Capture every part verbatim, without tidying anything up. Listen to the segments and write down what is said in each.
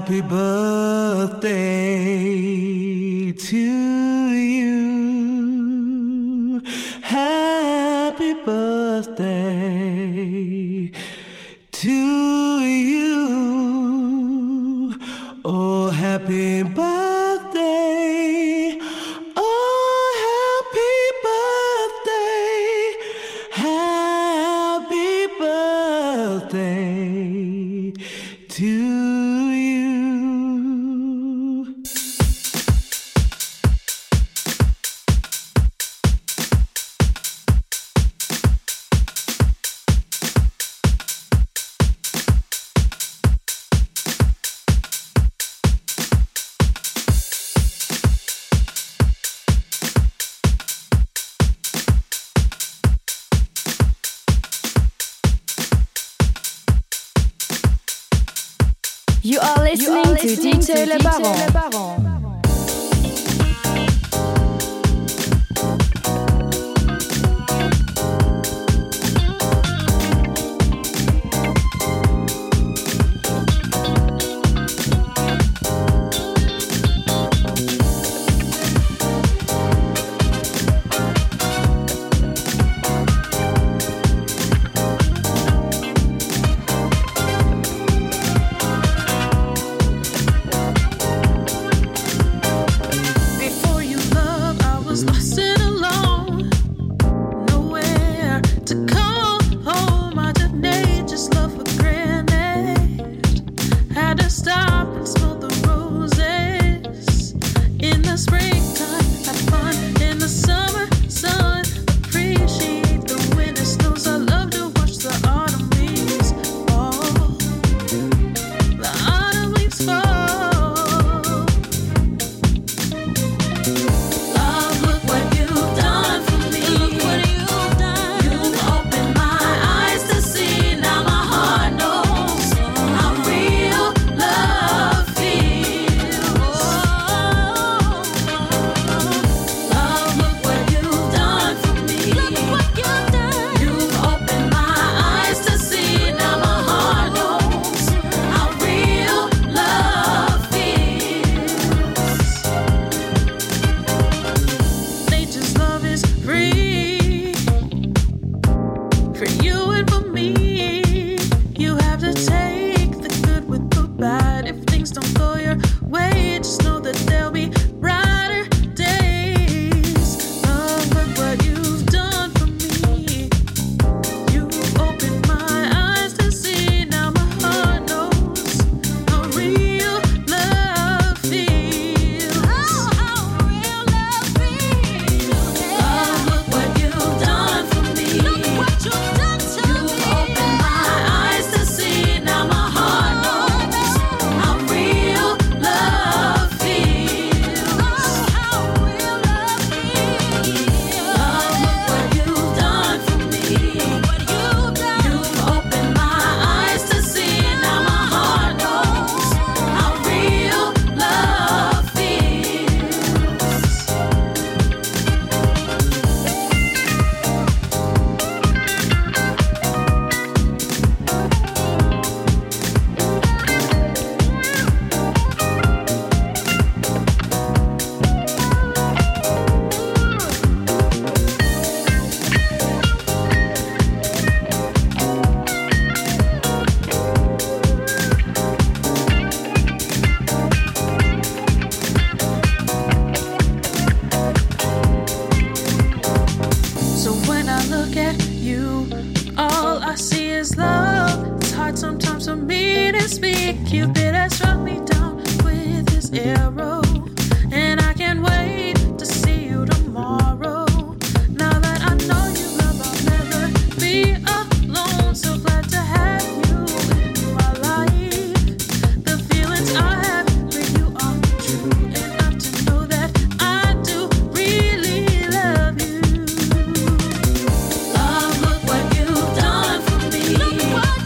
Happy birthday to you. Happy birthday to you. Oh, happy birthday. Oh, happy birthday. Happy birthday to you. You are listening, you are listening to D J Le Baron. Le Baron.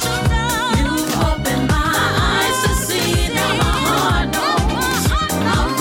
I'll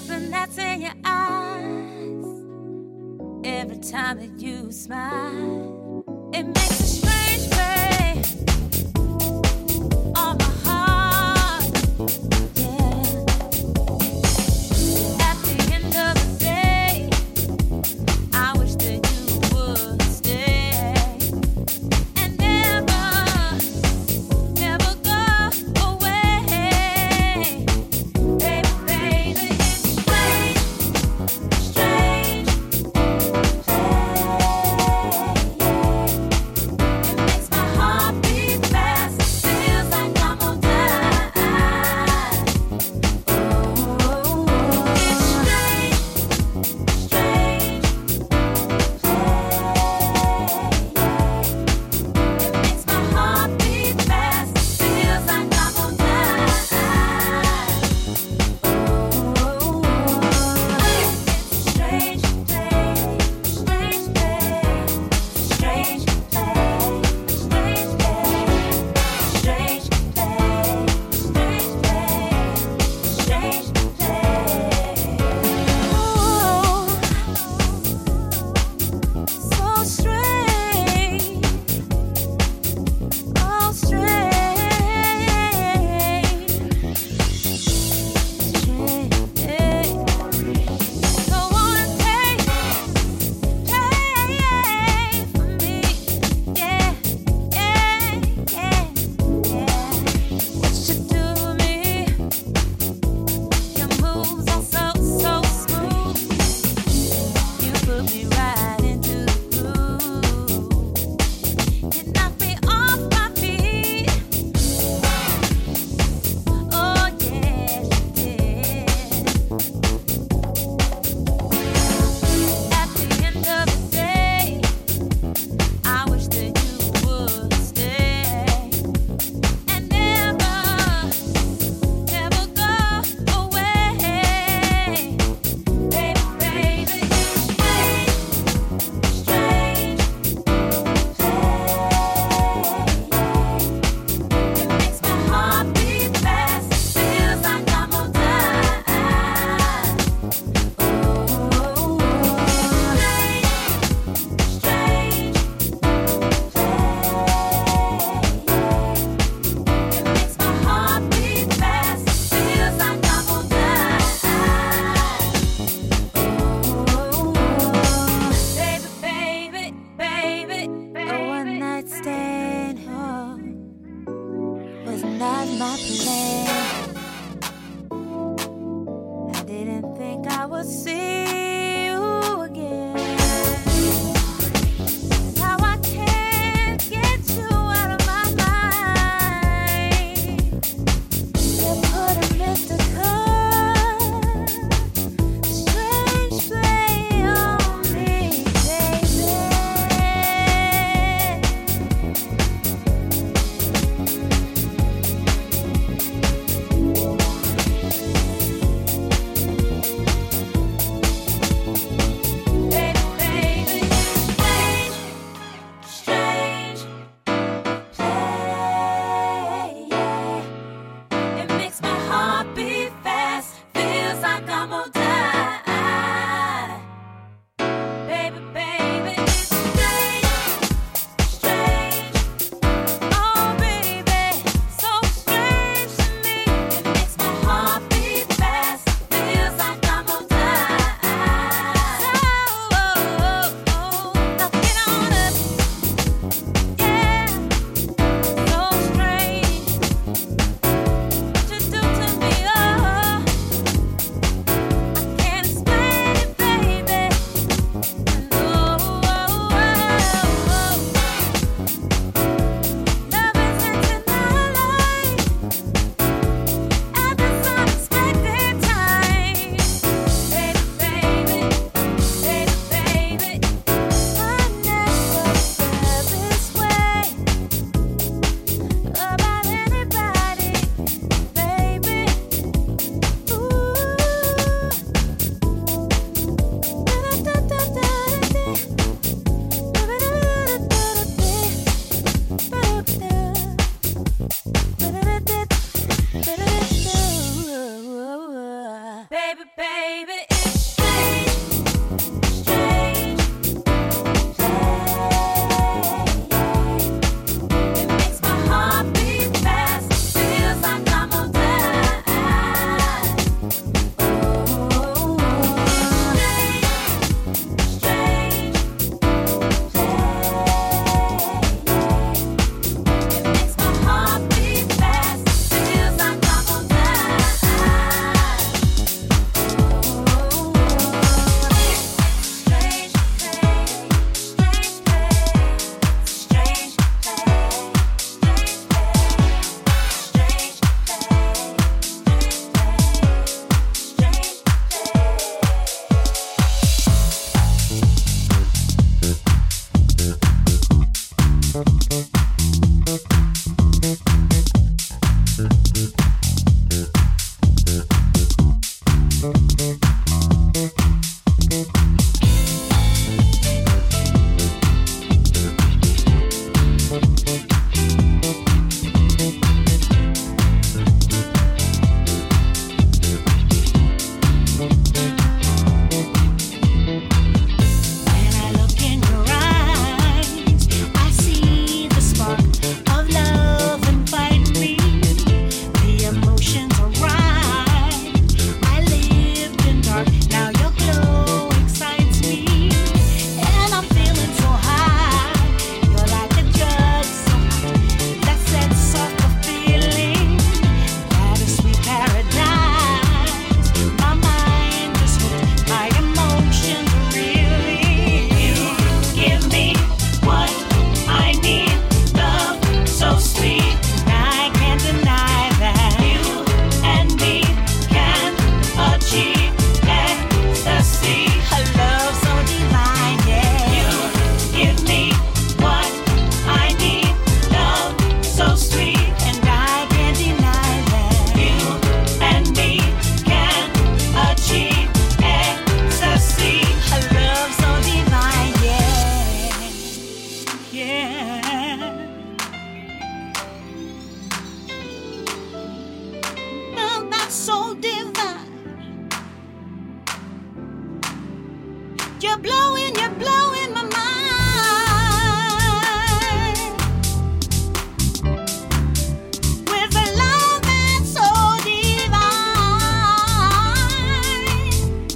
something that's in your eyes. Every time that you smile, it makes a strange way on my heart. Yeah. At the end of the day, I wish that you would stay and never, never go away. Baby, baby, it's strange, strange. It makes my heart beat fast. Feels like I'm gonna die. Oh, it's strange, strange. It makes my heart beat fast. Feels like I'm gonna die. Oh, it's a strange place, strange place, strange place, strange place, strange place, strange place, strange place. Oh, so strange, oh strange, strange. So wanna take, take for me, yeah, yeah, yeah, yeah. What you do to me? Your moves are so, so smooth. You put me right into the groove. You knock me off my feet. Oh yes, you did. At the end of the day, I wish that you would stay and never, never go away. Baby, baby, it's strange, strange. It makes my heart beat fast. Feels like I'm gonna die. Oh, strange, strange. It makes my heart beat fast. Feels like I'm gonna die. Oh, baby, baby, baby. A one night stand, oh, was not my plan. I didn't think I would see you again. Now I can't get you out of my mind. You put a mystical, strange play on me, baby. You're blowing, you're blowing my mind with a love that's so divine.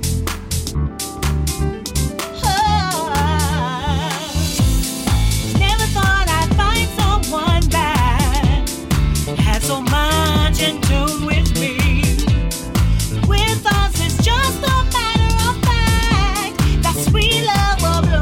Oh, never thought I'd find someone that had so much in tune with me. With us, it's just a matter of fact that sweet love will bloom.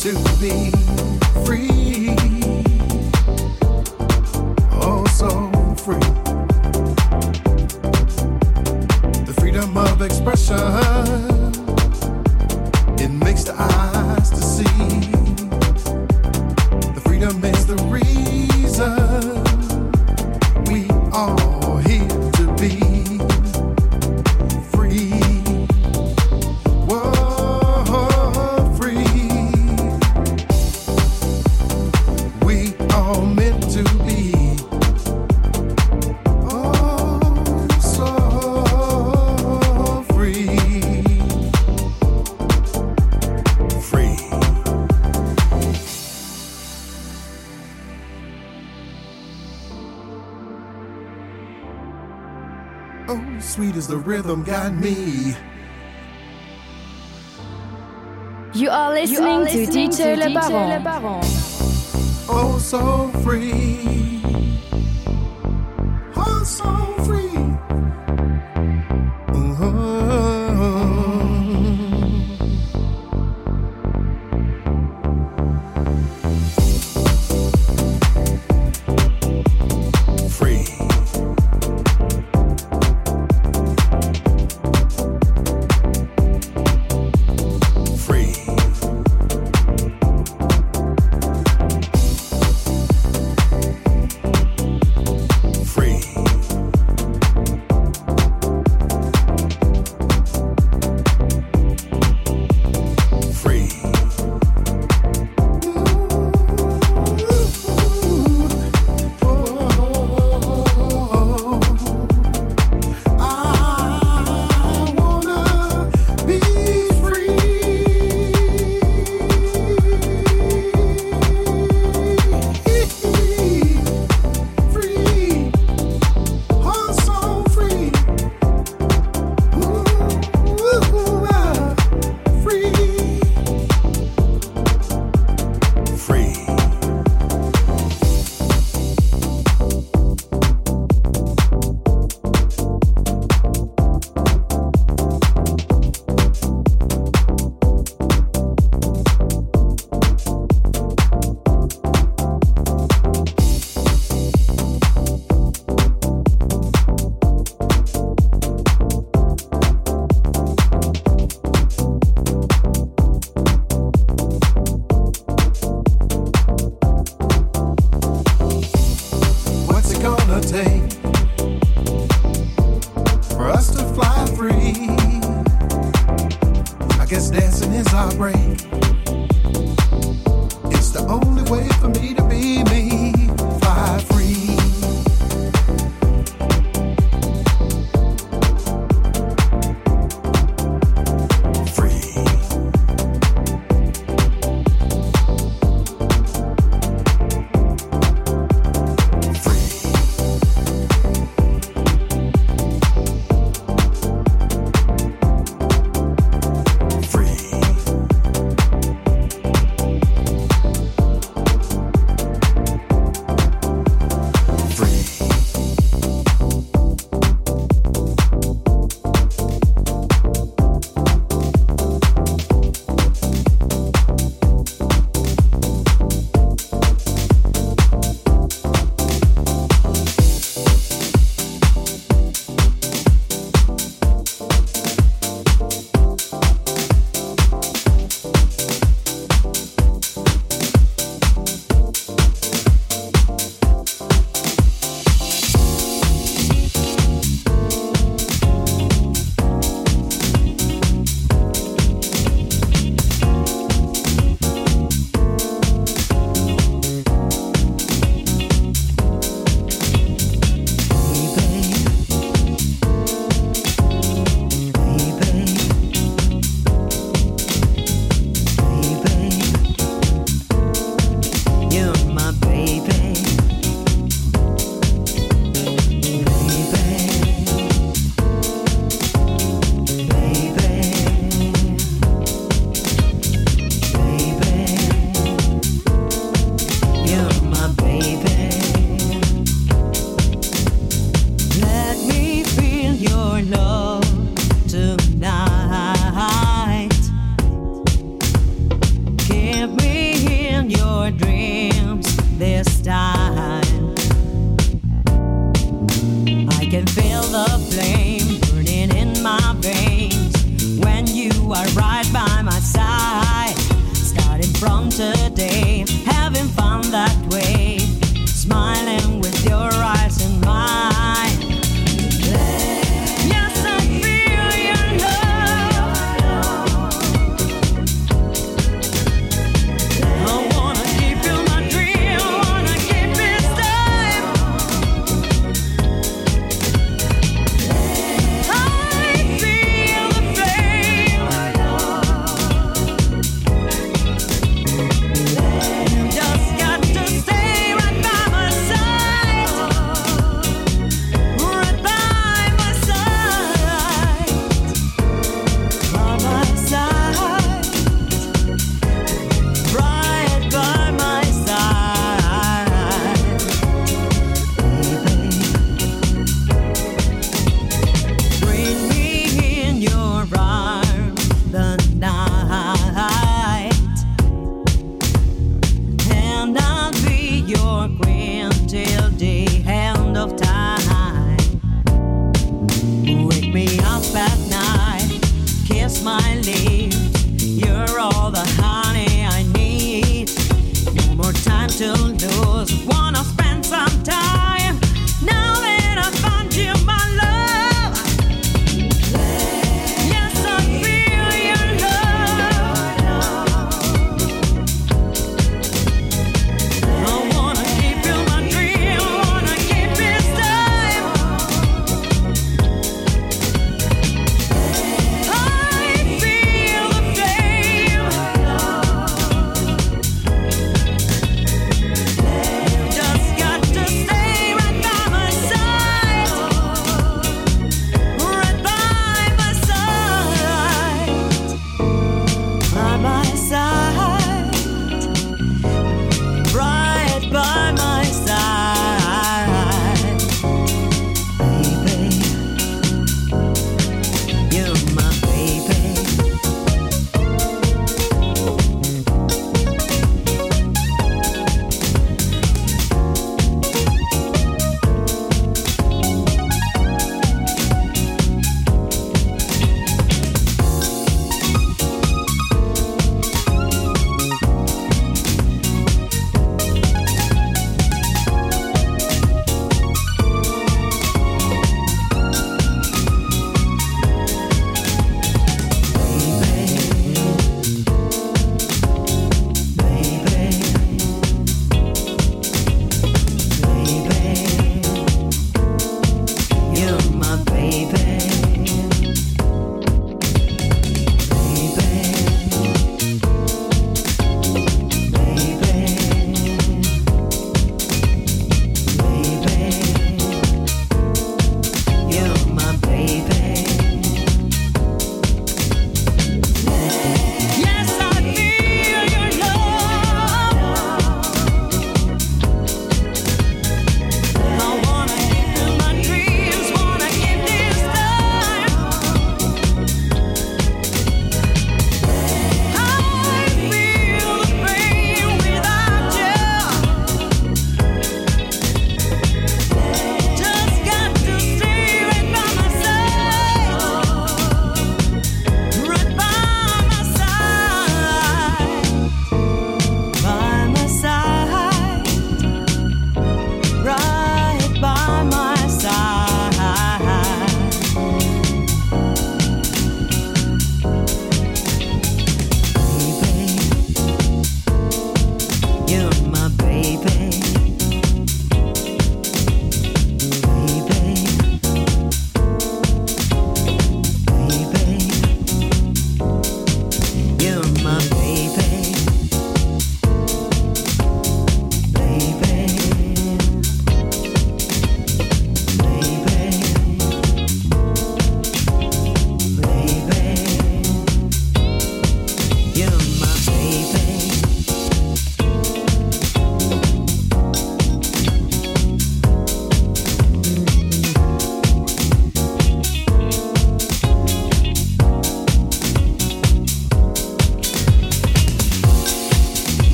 to be free. Oh, so free. The freedom of expression, it makes the eyes to see. The freedom is the reason we are here to be free. Whoa, free. We are meant to be. Oh, so free. Free. Oh, sweet as the rhythm got me. You are listening, to D J Le Baron. Oh, so free. Oh, so free. Uh-huh. Free. Free. Free. Free. I wanna be free. Free. Oh, so free. Ooh, ah, free. Free. my dreams this time. I can feel the flame burning in my veins when you are right by my side. Starting from today, having fun that way, smiling with your eyes in mine. Yes, I feel your love. I wanna keep you my dream, wanna keep it safe. I feel the flame. You just got to stay right by my side.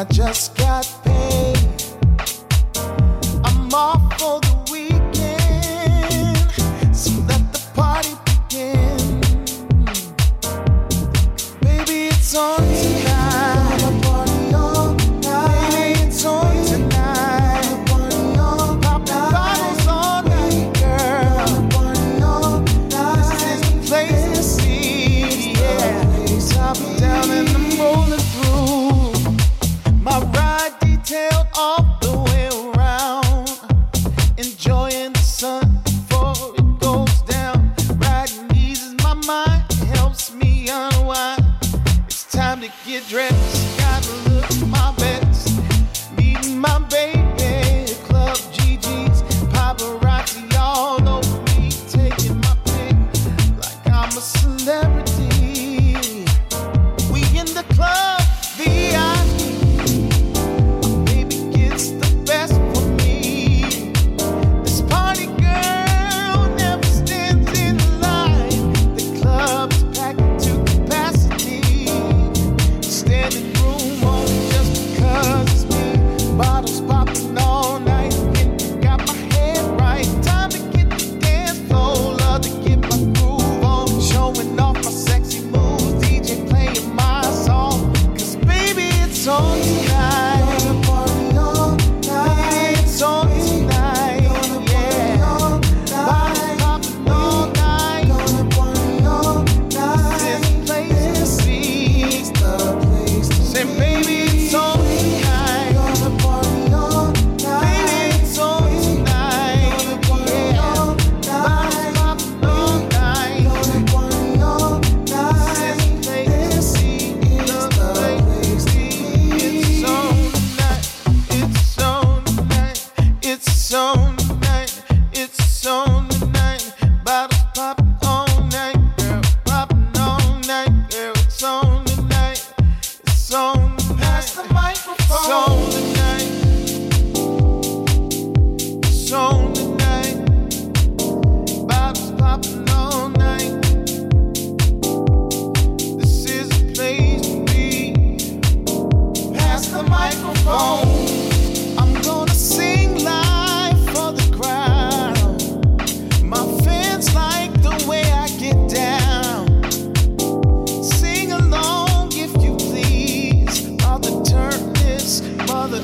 I just got paid. I'm off for the weekend, so let the party begin. Baby, it's on tonight. Party all night. Baby, it's on tonight. Party all night. Pop the bottles all night, girl. Party all night. This is the place to see. Yeah, top down and I'm rolling through. My ride detailed all the way around, enjoying the sun before it goes down. Riding eases my mind, helps me unwind. It's time to get dressed, gotta look my best. Meeting my baby, Club G G's, paparazzi all over me, taking my pic like I'm a celebrity. We in the club, V I P. Baby gets the best for me. This party girl never stands in line. The club is packed to capacity. Standing room only just because it's me. Bottles popping all night. Got my head right. Time to get the dance floor. Love to get my groove on. Showing off my sexy moves. D J playing my song. Cause baby, it's on tonight. Party all night. It's on tonight. Yeah. Bottles popping all night. Party all night. This is the place to see. Say, baby, it's on tonight. Party all night. Baby, it's on tonight. Yeah. Bottles popping all night. Party all night. This is the place to see. The place to see. It's on tonight. It's on tonight. It's on tonight. It's on tonight. Bottles popping all night, girl. Popping all night, girl. It's on tonight. It's on tonight. Pass the microphone. It's on tonight. It's on tonight. Bottles popping all night. This is a place to be. Pass the microphone. I'm gonna sing live for the crowd. My fans like the way I get down. Sing along if you please. Mother, turn this mother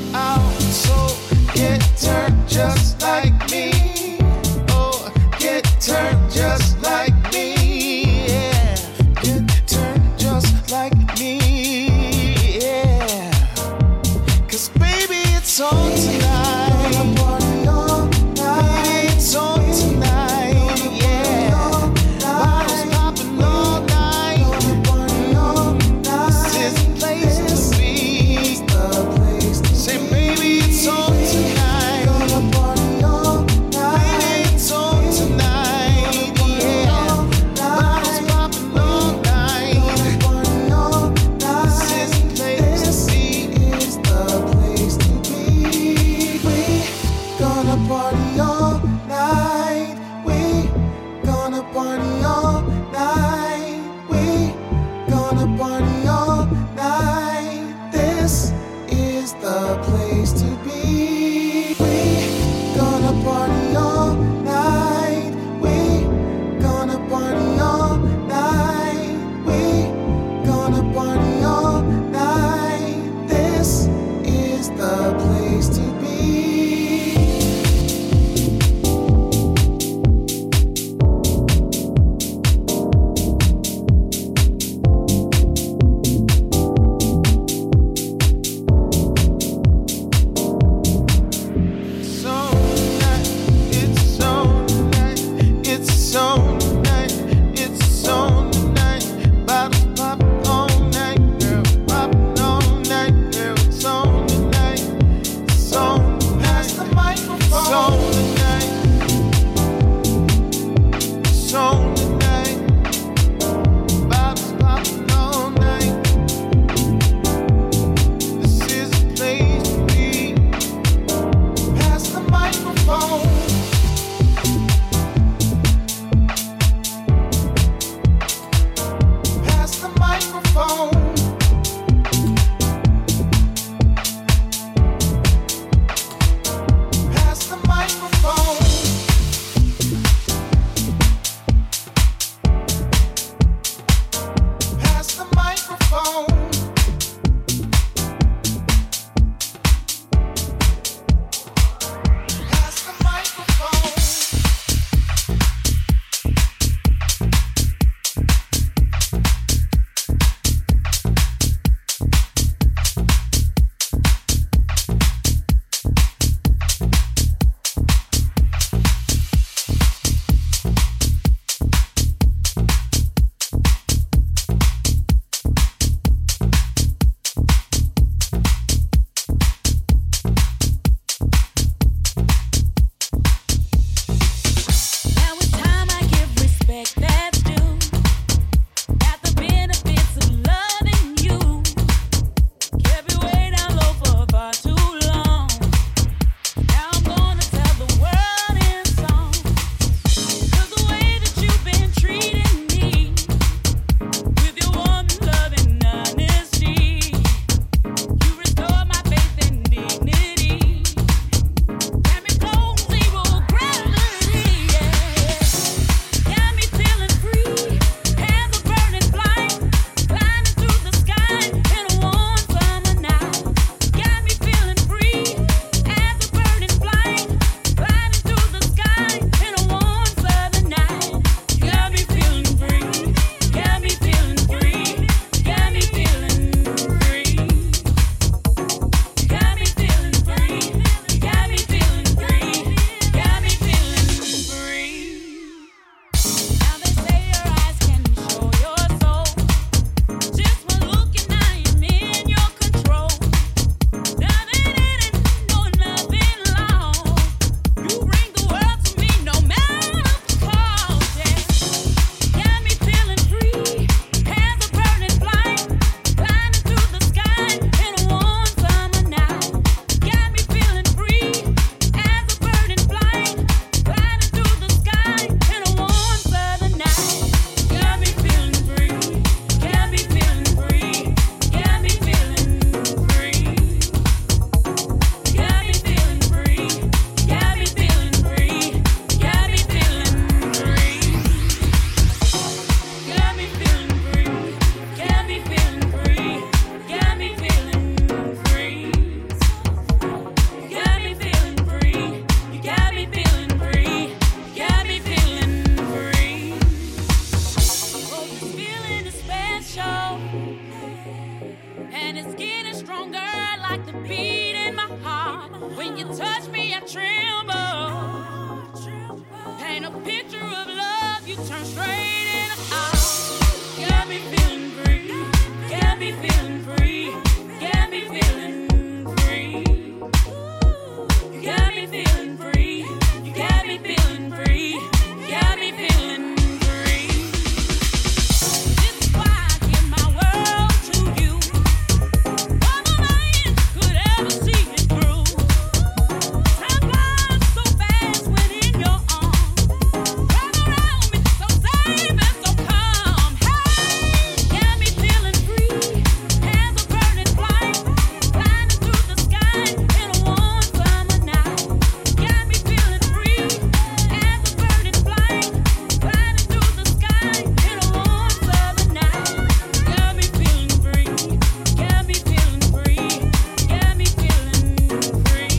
it's getting stronger, like the beat in my heart. When you touch me, I tremble. Paint a picture of love, you turn straight in the eye. Got me feeling free, got me feeling free, got me feeling free. You got me feeling free, you got me feeling free, you got me feeling free. This is why I give my world to you. All the man could ever see it through. Time flies so fast when in your arms. Wrap around me so safe and so calm. Hey, got me feeling free. Hands are burning flame, climbing through the sky in a warm summer night. Got me feeling free. Hands are burning flame, climbing through the sky in a warm summer night. Got me feeling free. Got me feeling free. Got me feeling free.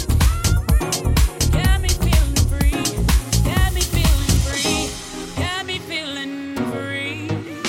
Got me feeling free. Got me feeling free. Got me feeling free.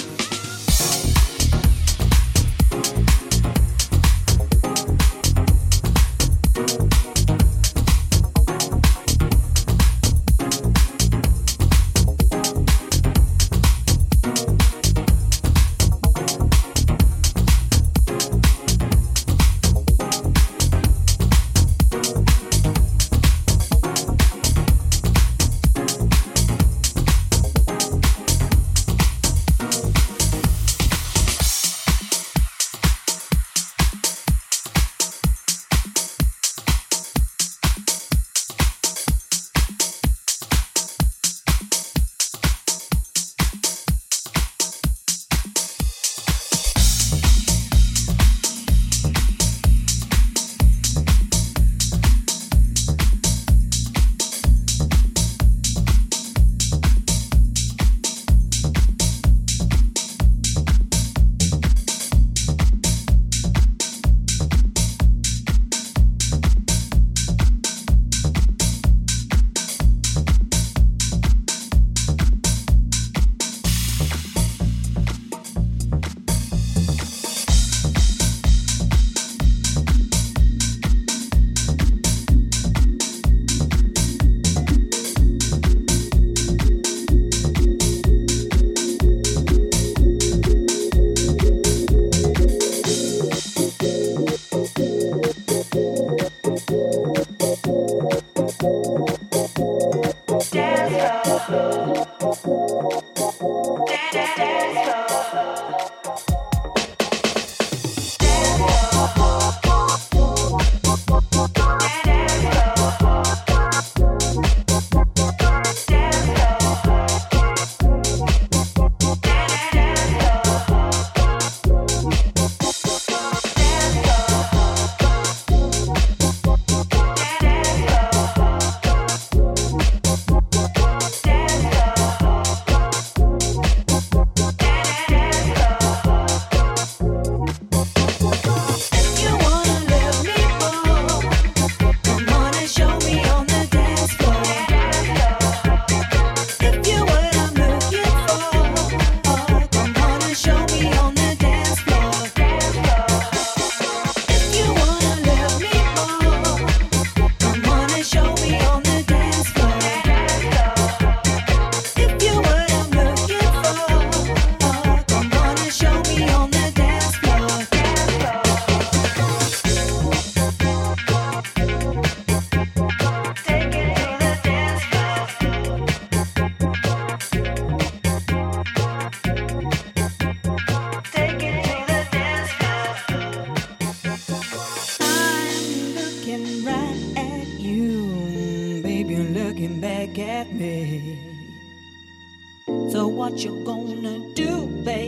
So what you gonna do,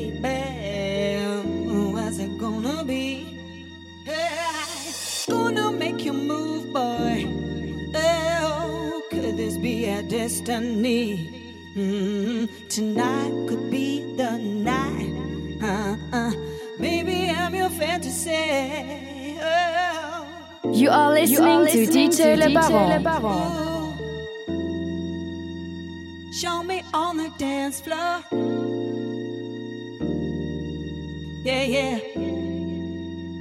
baby? What's it gonna be? Hey, gonna make you move, boy. Oh, could this be our destiny? Mm, tonight could be the night. Uh-uh. Maybe I'm your fantasy. Oh. You are listening, you are listening to D J Le Baron. Ooh. Show me on the dance floor. Yeah, yeah.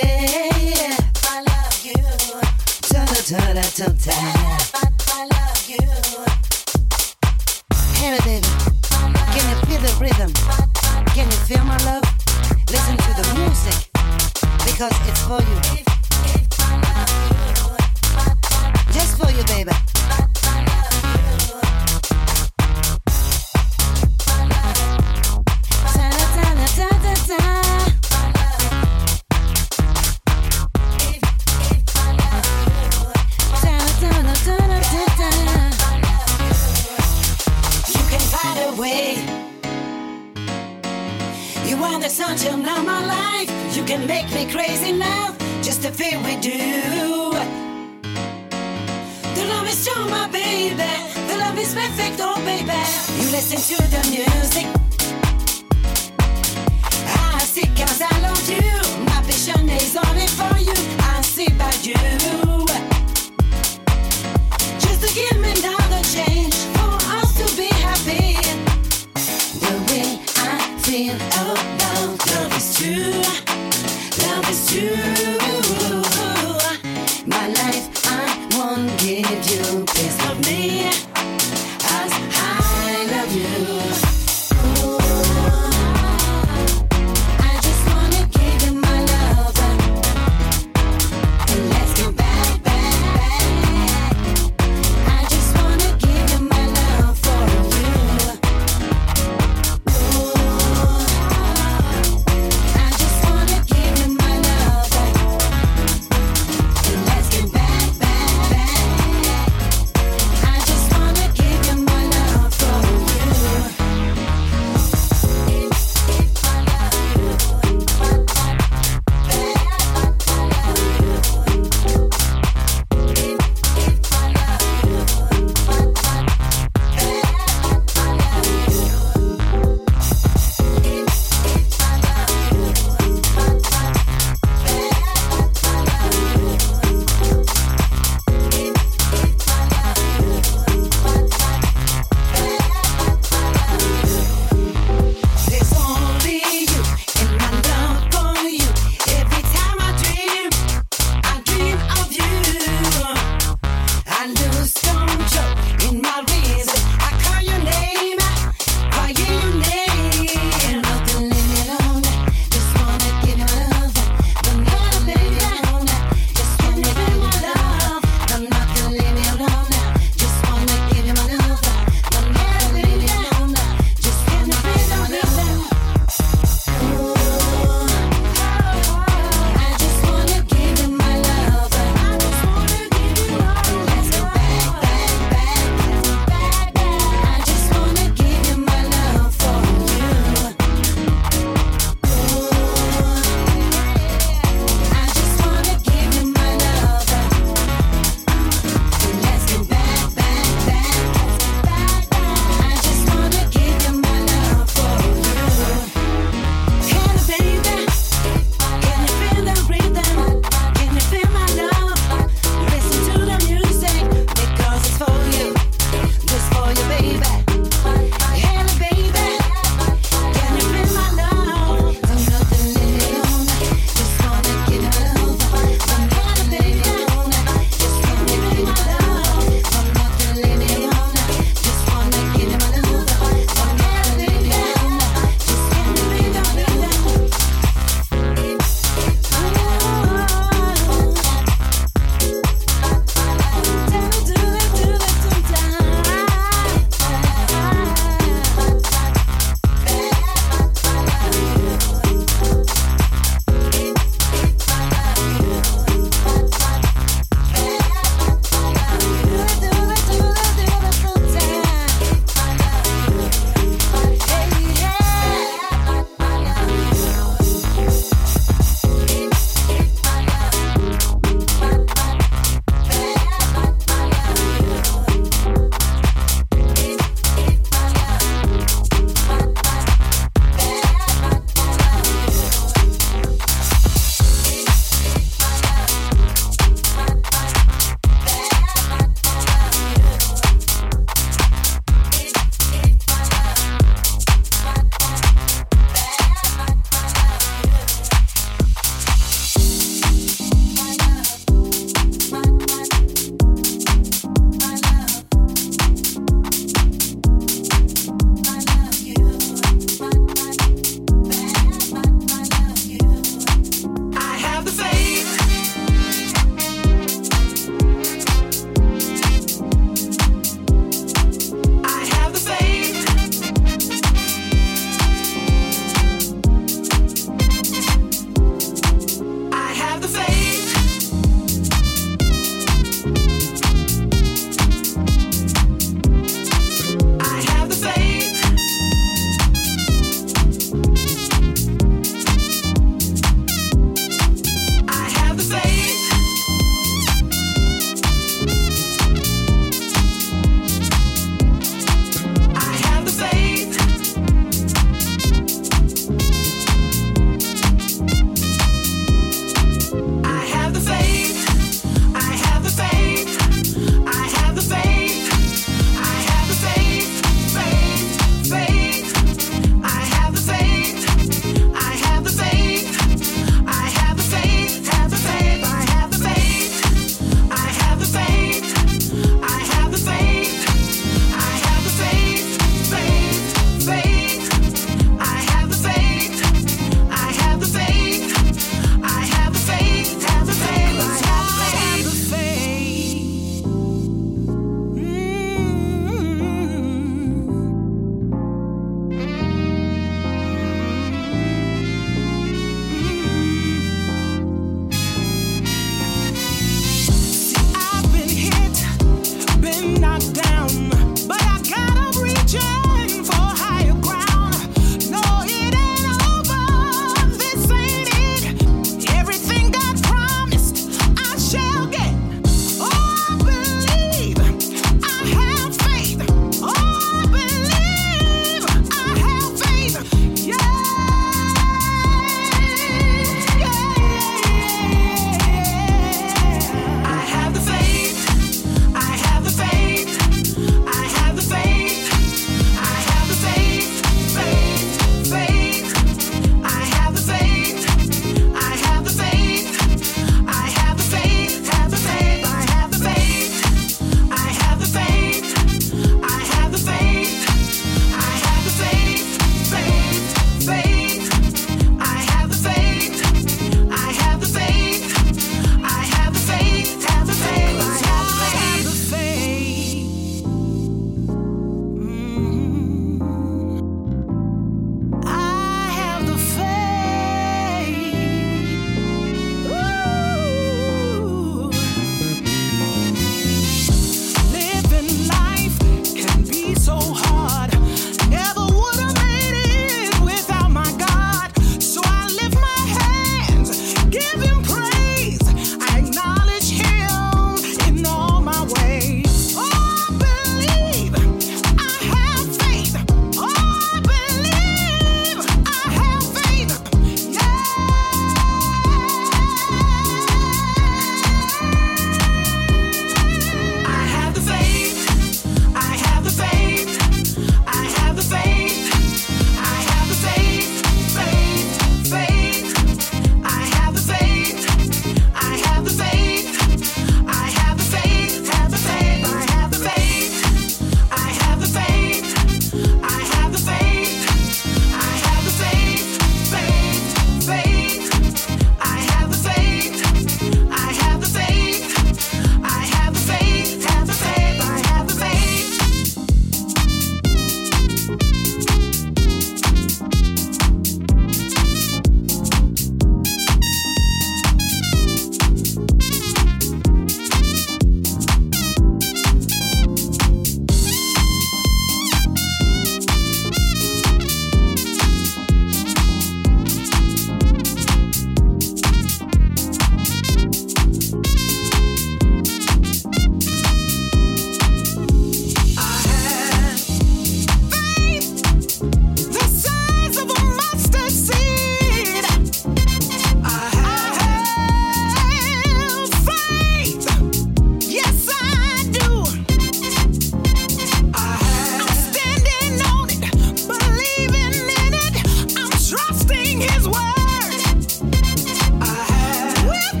I love you. Da-da-da-da-da-da. I love you. Hey baby, can you feel the rhythm? Can you feel my love? Listen to the music, because it's for you. Just for you, baby. Until now my life, you can make me crazy now, just the feel we do. The love is true, my baby, the love is perfect, oh baby. You listen to the music,